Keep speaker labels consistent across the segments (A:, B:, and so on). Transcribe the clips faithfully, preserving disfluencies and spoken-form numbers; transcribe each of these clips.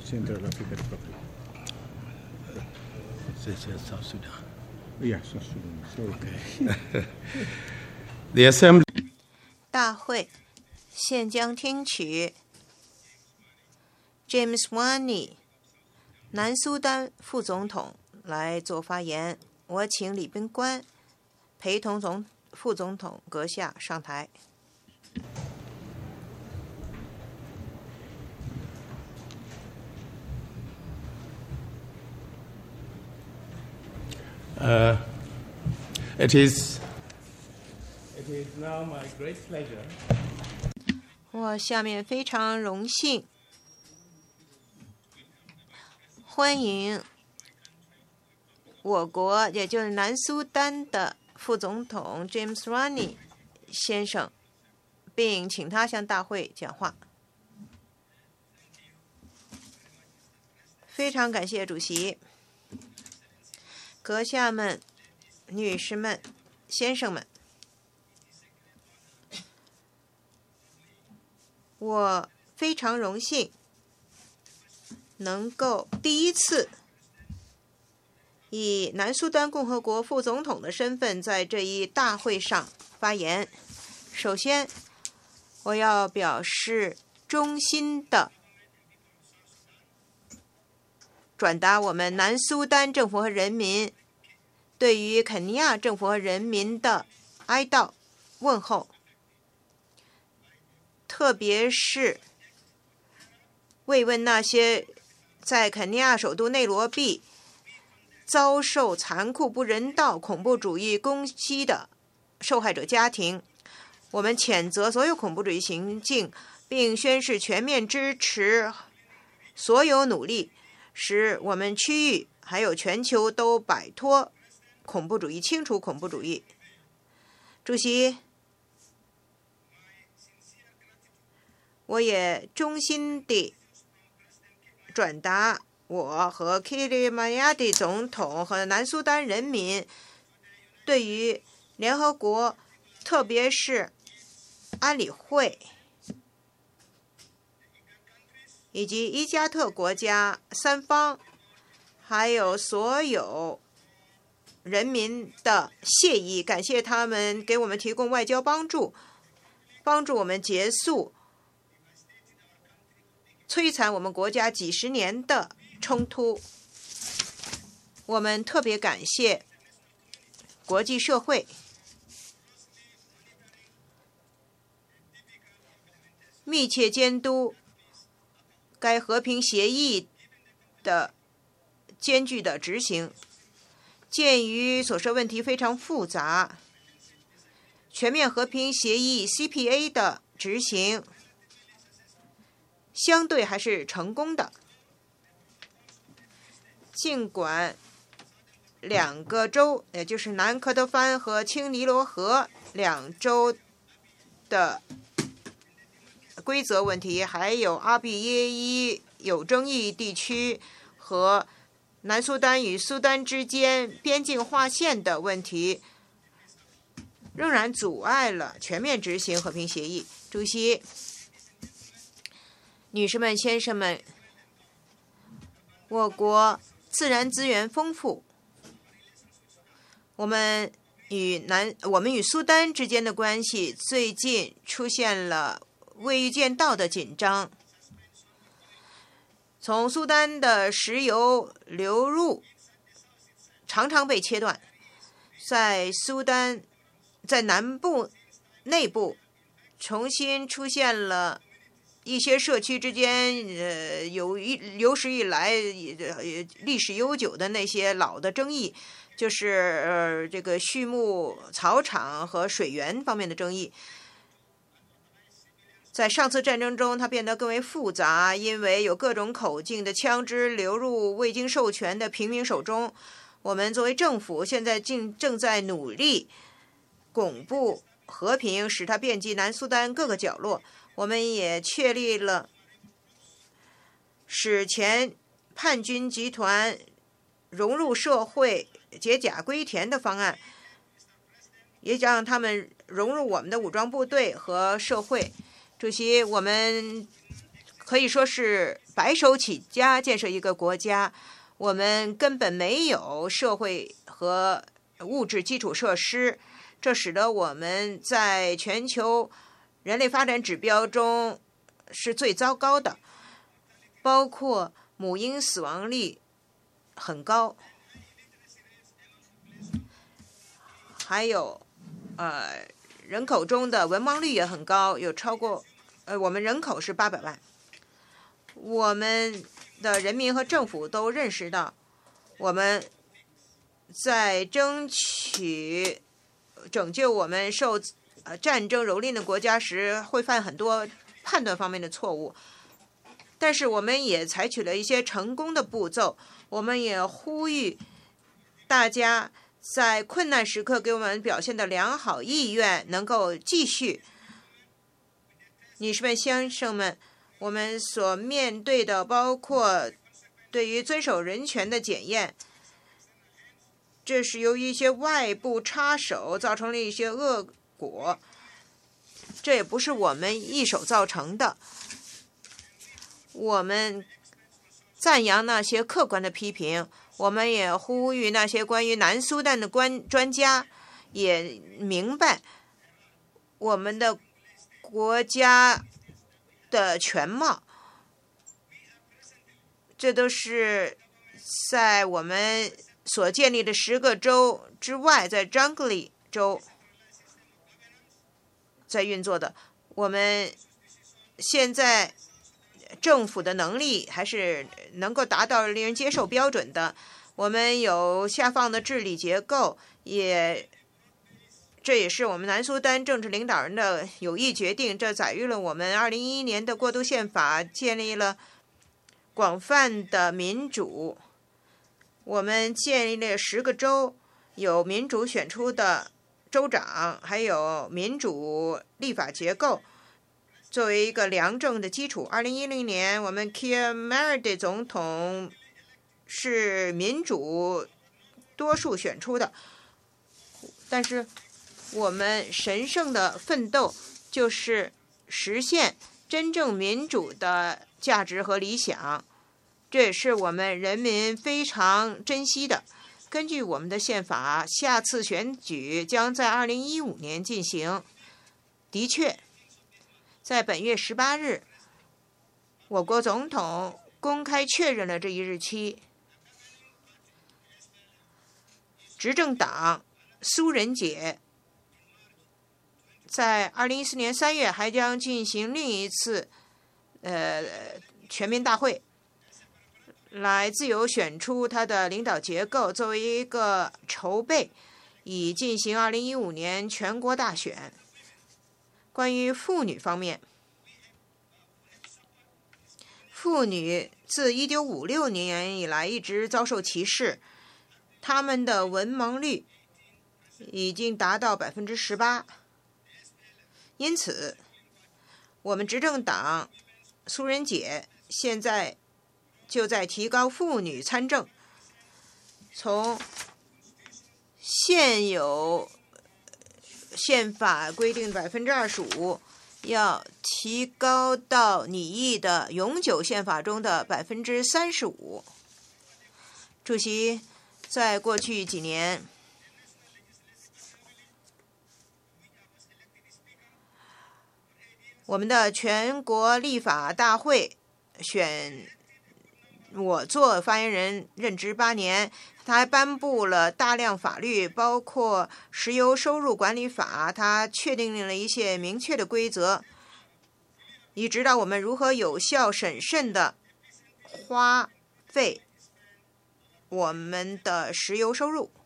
A: Central African Republic.
B: This is South Sudan.
A: Yeah, South Sudan. Sorry.
B: Okay. The assembly.
C: 大会现将听取 James Wani 南苏丹副总统来做发言。我请礼宾官陪同总副总统阁下上台。
B: Uh, it is. It is now my great pleasure.
C: 我下面非常荣幸欢迎我国，也就是南苏丹的副总统 James Wani 先生，并请他向大会讲话。非常感谢主席。阁下们、女士们、先生们，我非常荣幸能够第一次以南苏丹共和国副总统的身份在这一大会上发言。首先，我要表示衷心的转达我们南苏丹政府和人民对于肯尼亚政府和人民的哀悼问候，特别是慰问那些在肯尼亚首都内罗毕遭受残酷不人道恐怖主义攻击的受害者家庭。我们谴责所有恐怖主义行径，并宣示全面支持所有努力，使我们区域还有全球都摆脱恐怖主义，清除恐怖主义。主席，我也衷心地转达我和 Kiri Mayadi 总统和南苏丹人民对于联合国，特别是安理会以及伊加特国家三方，还有所有人民的谢意，感谢他们给我们提供外交帮助，帮助我们结束摧残我们国家几十年的冲突。我们特别感谢国际社会密切监督该和平协议的艰巨的执行。鉴于所涉问题非常复杂，全面和平协议 C P A 的执行相对还是成功的。尽管两个州，也就是南科多番和青尼罗河两州的规则问题，还有阿比耶伊有争议地区和南苏丹与苏丹之间边境划线的问题，仍然阻碍了全面执行和平协议。主席、女士们、先生们，我国自然资源丰富，我们与南我们与苏丹之间的关系最近出现了未预见到的紧张。从苏丹的石油流入常常被切断，在苏丹在南部内部重新出现了一些社区之间呃有一有史以来历史悠久的那些老的争议，就是呃这个畜牧草场和水源方面的争议。在上次战争中，它变得更为复杂，因为有各种口径的枪支流入未经授权的平民手中。我们作为政府，现在正正在努力巩固和平，使它遍及南苏丹各个角落。我们也确立了使前叛军集团融入社会、解甲归田的方案，也让他们融入我们的武装部队和社会。主席，我们可以说是白手起家建设一个国家。我们根本没有社会和物质基础设施，这使得我们在全球人类发展指标中是最糟糕的，包括母婴死亡率很高，还有呃人口中的文盲率也很高，有超过呃我们人口是八百万。我们的人民和政府都认识到，我们在争取拯救我们受呃战争蹂躏的国家时，会犯很多判断方面的错误。但是我们也采取了一些成功的步骤，我们也呼吁大家在困难时刻给我们表现的良好意愿能够继续。女士们、先生们，我们所面对的包括对于遵守人权的检验，这是由于一些外部插手造成了一些恶果，这也不是我们一手造成的。我们赞扬那些客观的批评，我们也呼吁那些关于南苏丹的关专家也明白我们的国家的全貌。这都是在我们所建立的十个州之外，在张格里州在运作的。我们现在政府的能力还是能够达到令人接受标准的。我们有下放的治理结构，也这也是我们南苏丹政治领导人的有意决定。这载入了我们二零一一年的过渡宪法，建立了广泛的民主。我们建立了十个州，有民主选出的州长，还有民主立法结构，作为一个良政的基础。二零一零年，我们 Keir Meredith 总统是民主多数选出的，但是我们神圣的奋斗就是实现真正民主的价值和理想，这也是我们人民非常珍惜的。根据我们的宪法，下次选举将在二零一五年进行。的确，在本月十八日，我国总统公开确认了这一日期。执政党苏人解在二零一四年三月还将进行另一次呃全民大会，来自由选出他的领导结构，作为一个筹备，以进行二零一五年全国大选。关于妇女方面，妇女自一九五六年以来一直遭受歧视，他们的文盲率已经达到百分之十八。因此，我们执政党苏人解现在就在提高妇女参政，从现有宪法规定百分之二十五，要提高到拟议的永久宪法中的百分之三十五。主席，在过去几年，我们的全国立法大会选我做发言人，任职八年。他还颁布了大量法律，包括石油收入管理法，他确定了一些明确的规则，以指导我们如何有效审慎地花费我们的石油收入。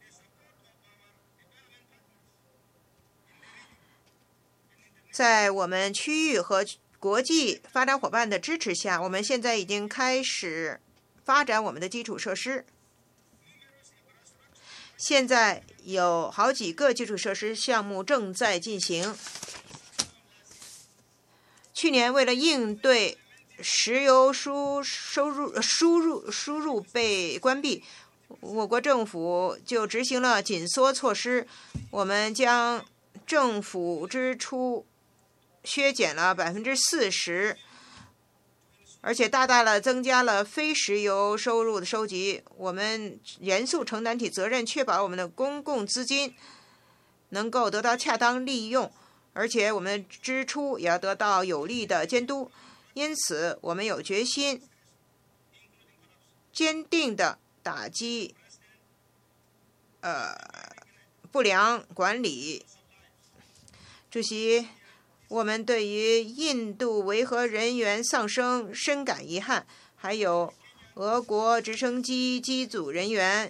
C: 在我们区域和国际发展伙伴的支持下，我们现在已经开始发展我们的基础设施。现在有好几个基础设施项目正在进行。去年为了应对石油输收入输入输入被关闭，我国政府就执行了紧缩措施，我们将政府支出削减了百分之四十， 而且大大的增加了非石油收入的收集。我们严肃承担起责任，确保我们的公共资金能够得到恰当利用，而且我们的支出也要得到有力的监督。因此，我们有决心坚定地打击呃不良管理。主席，我们对于印度维和人员丧生深感遗憾，还有俄国直升机机组人员，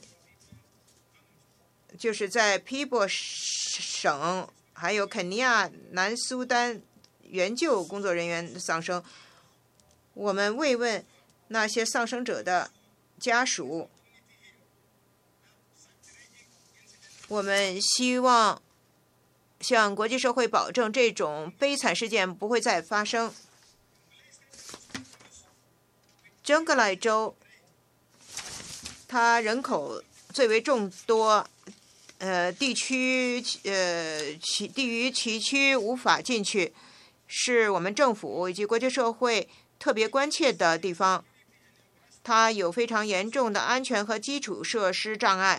C: 就是在皮博省还有肯尼亚、南苏丹援救工作人员的丧生。我们慰问那些丧生者的家属，我们希望向国际社会保证这种悲惨事件不会再发生。珍格莱州，它人口最为众多，呃，地区呃其地于其区无法进去，是我们政府以及国际社会特别关切的地方。它有非常严重的安全和基础设施障碍。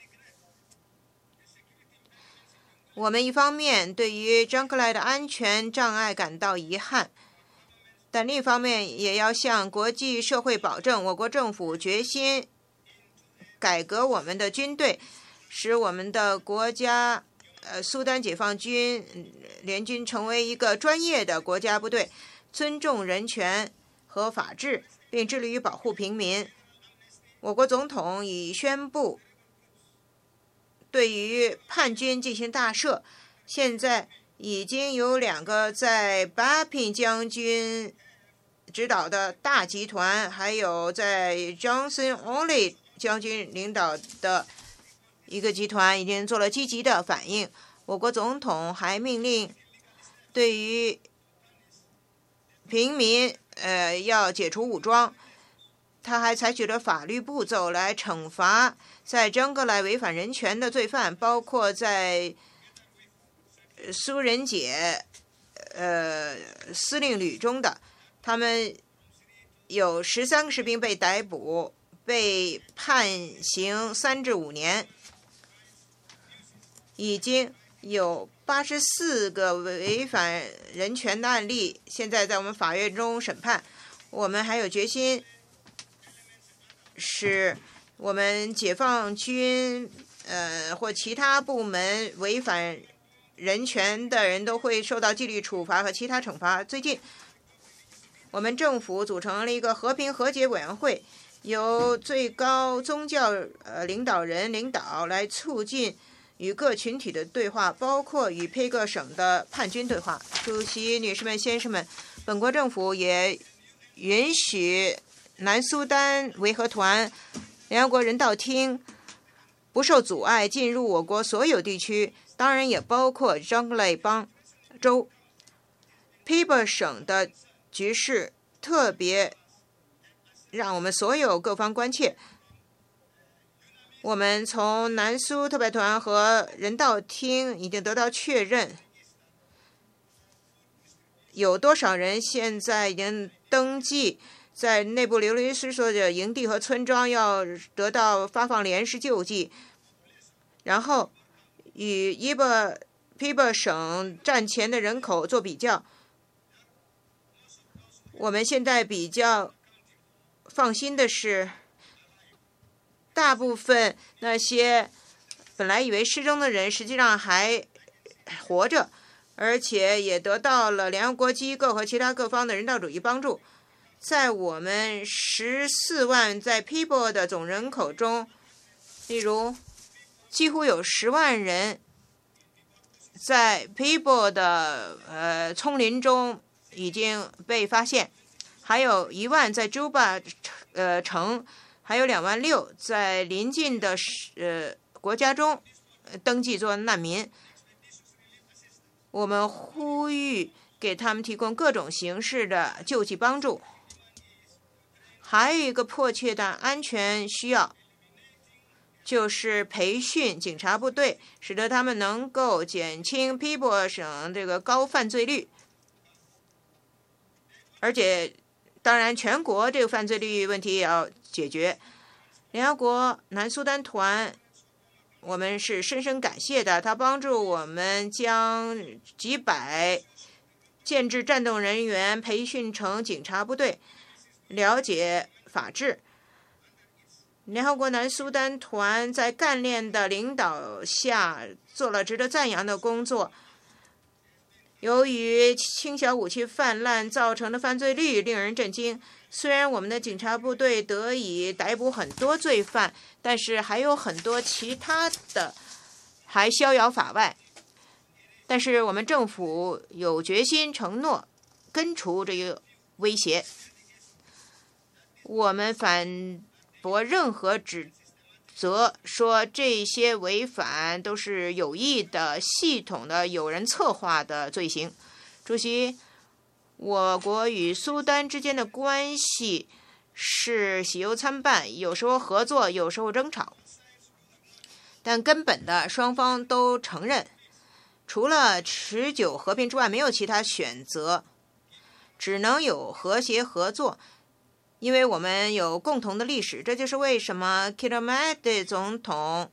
C: 我们一方面对于珍格莱的安全障碍感到遗憾，但另一方面也要向国际社会保证，我国政府决心改革我们的军队，使我们的国家呃苏丹解放军联军成为一个专业的国家部队，尊重人权和法治，并致力于保护平民。我国总统已宣布对于叛军进行大赦，现在已经有两个在巴平将军指导的大集团，还有在 Johnson Ollie 将军领导的一个集团已经做了积极的反应。我国总统还命令对于平民呃要解除武装，他还采取了法律步骤来惩罚在珍格莱违反人权的罪犯，包括在苏仁解呃司令旅中的，他们有十三个士兵被逮捕，被判刑三至五年，已经有八十四个违反人权的案例，现在在我们法院中审判。我们还有决心使我们解放军呃或其他部门违反人权的人都会受到纪律处罚和其他惩罚。最近我们政府组成了一个和平和解委员会，由最高宗教呃领导人领导，来促进与各群体的对话，包括与佩各省的叛军对话。主席、女士们、先生们，本国政府也允许南苏丹维和团、联合国人道厅不受阻碍进入我国所有地区，当然也包括珍格莱邦州。皮博省的局势特别让我们所有各方关切。我们从南苏特派团和人道厅已经得到确认，有多少人现在已经登记在内部流离失所的营地和村庄，要得到发放临时救济，然后与伊波皮博省战前的人口做比较。我们现在比较放心的是，大部分那些本来以为失踪的人实际上还活着，而且也得到了联合国机构和其他各方的人道主义帮助。在我们十四万在皮博的总人口中，例如几乎有十万人在皮博的呃丛林中已经被发现，还有一万在朱巴呃城，还有两万六在邻近的呃国家中登记做难民。我们呼吁给他们提供各种形式的救济帮助。还有一个迫切的安全需要，就是培训警察部队，使得他们能够减轻皮博省这个高犯罪率。而且当然，全国这个犯罪率问题也要解决。联合国南苏丹团，我们是深深感谢的，他帮助我们将几百建制战斗人员培训成警察部队，了解法治。联合国南苏丹团在干练的领导下做了值得赞扬的工作。由于轻小武器泛滥造成的犯罪率令人震惊，虽然我们的警察部队得以逮捕很多罪犯，但是还有很多其他的还逍遥法外。但是我们政府有决心承诺根除这个威胁。我们反驳任何指责说这些违反都是有意的、系统的、有人策划的罪行。主席，我国与苏丹之间的关系是喜忧参半，有时候合作，有时候争吵。但根本的，双方都承认，除了持久和平之外，没有其他选择，只能有和谐合作。因为我们有共同的历史，这就是为什么 Kidamade 总统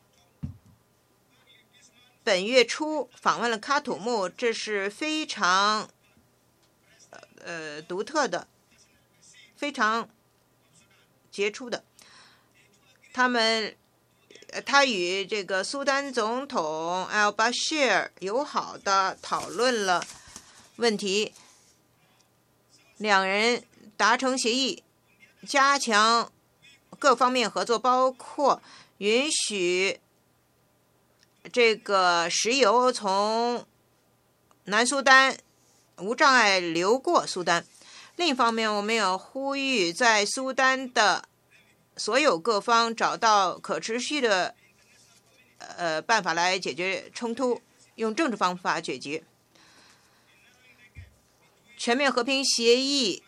C: 本月初访问了喀土穆，这是非常呃独特的、非常杰出的。他们，他与这个苏丹总统 al-Bashir 友好的讨论了问题，两人达成协议，加强各方面合作，包括允许这个石油从南苏丹无障碍流过苏丹。另一方面，我们要呼吁在苏丹的所有各方找到可持续的呃办法来解决冲突，用政治方法解决。全面和平协议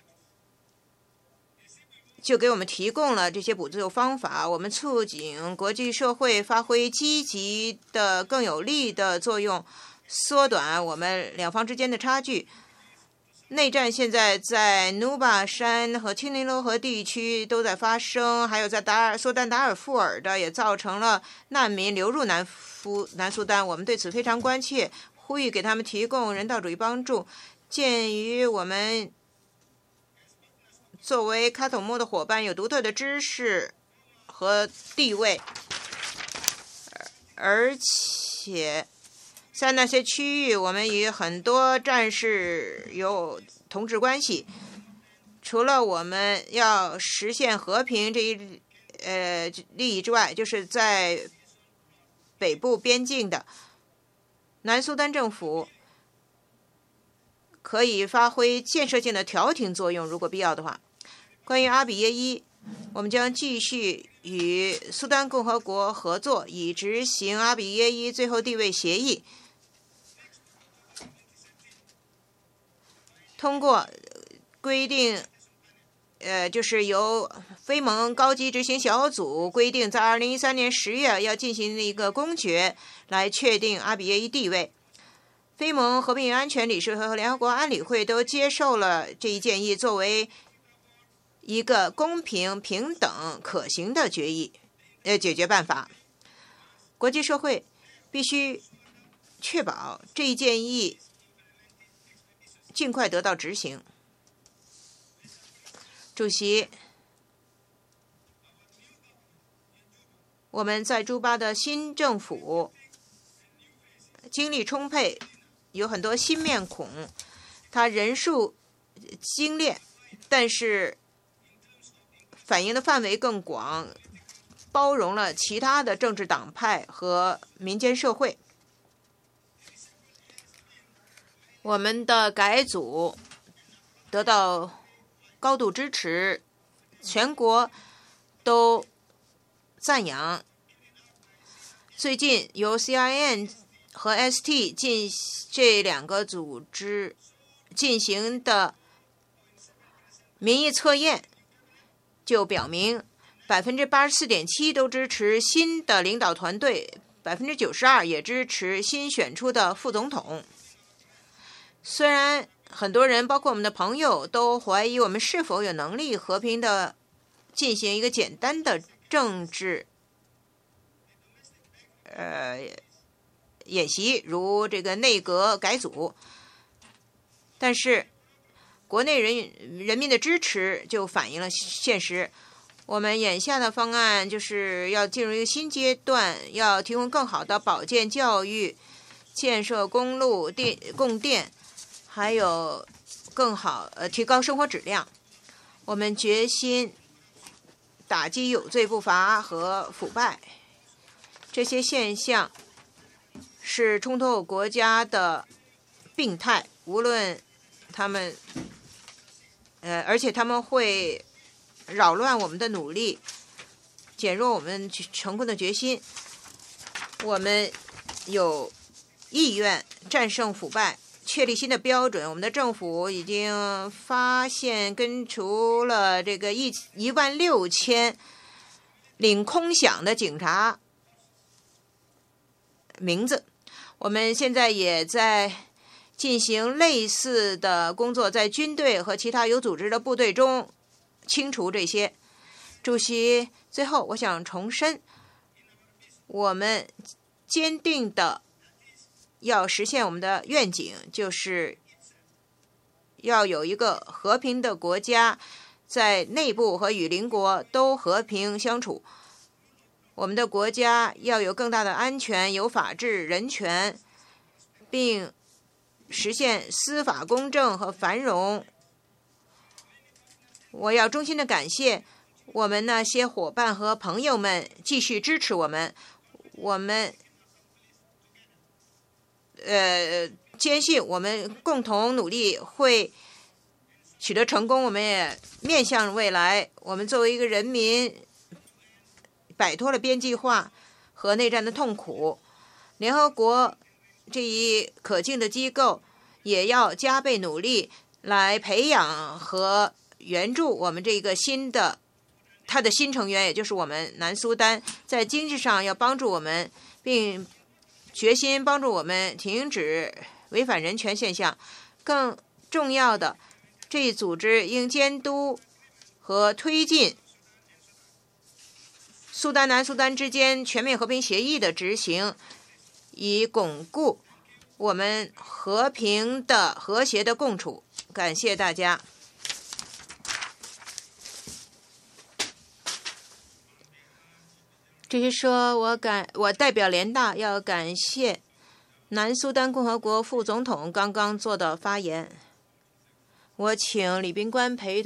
C: 就给我们提供了这些补救方法，我们促进国际社会发挥积极的、更有力的作用，缩短我们两方之间的差距。内战现在在努巴山和青尼罗河地区都在发生，还有在达尔苏丹达尔富尔的也造成了难民流入南苏南苏丹，我们对此非常关切，呼吁给他们提供人道主义帮助。鉴于我们作为喀土穆的伙伴有独特的知识和地位，而且在那些区域我们与很多战士有同志关系。除了我们要实现和平这一呃利益之外，就是在北部边境的南苏丹政府可以发挥建设性的调停作用，如果必要的话。关于阿比耶伊，我们将继续与苏丹共和国合作，以执行阿比耶伊最后地位协议。通过规定，呃，就是由非盟高级执行小组规定，在二零一三年十月要进行一个公决，来确定阿比耶伊地位。非盟和平与安全理事会和联合国安理会都接受了这一建议，作为一个公平、平等、可行的决议，呃，解决办法。国际社会必须确保这一建议尽快得到执行。主席，我们在朱巴的新政府精力充沛，有很多新面孔，他人数精炼，但是反映的范围更广，包容了其他的政治党派和民间社会。我们的改组得到高度支持，全国都赞扬。最近由 C I N 和 S T 进这两个组织进行的民意测验就表明，百分之八十四点七都支持新的领导团队，百分之九十二也支持新选出的副总统。虽然很多人，包括我们的朋友，都怀疑我们是否有能力和平的进行一个简单的政治呃演习，如这个内阁改组。但是国内人人民的支持就反映了现实。我们眼下的方案就是要进入一个新阶段，要提供更好的保健教育、建设公路、电供电，还有更好呃提高生活质量。我们决心打击有罪不罚和腐败，这些现象是冲突国家的病态，无论他们呃，而且他们会扰乱我们的努力，减弱我们成功的决心。我们有意愿战胜腐败，确立新的标准。我们的政府已经发现根除了这个一一万六千领空饷的警察名字。我们现在也在进行类似的工作，在军队和其他有组织的部队中清除这些。主席，最后我想重申，我们坚定的要实现我们的愿景，就是要有一个和平的国家，在内部和与邻国都和平相处。我们的国家要有更大的安全，有法治、人权，并实现司法公正和繁荣。我要衷心的感谢我们那些伙伴和朋友们继续支持我们。我们呃坚信我们共同努力会取得成功。我们也面向未来，我们作为一个人民，摆脱了边际化和内战的痛苦。联合国这一可敬的机构也要加倍努力来培养和援助我们这个新的他的新成员，也就是我们南苏丹，在经济上要帮助我们，并决心帮助我们停止违反人权现象。更重要的，这一组织应监督和推进苏丹南苏丹之间全面和平协议的执行，以巩固我们和平的和谐的共处。感谢大家。这是说我感我代表联大要感谢南苏丹共和国副总统刚刚做的发言。我请礼宾官陪同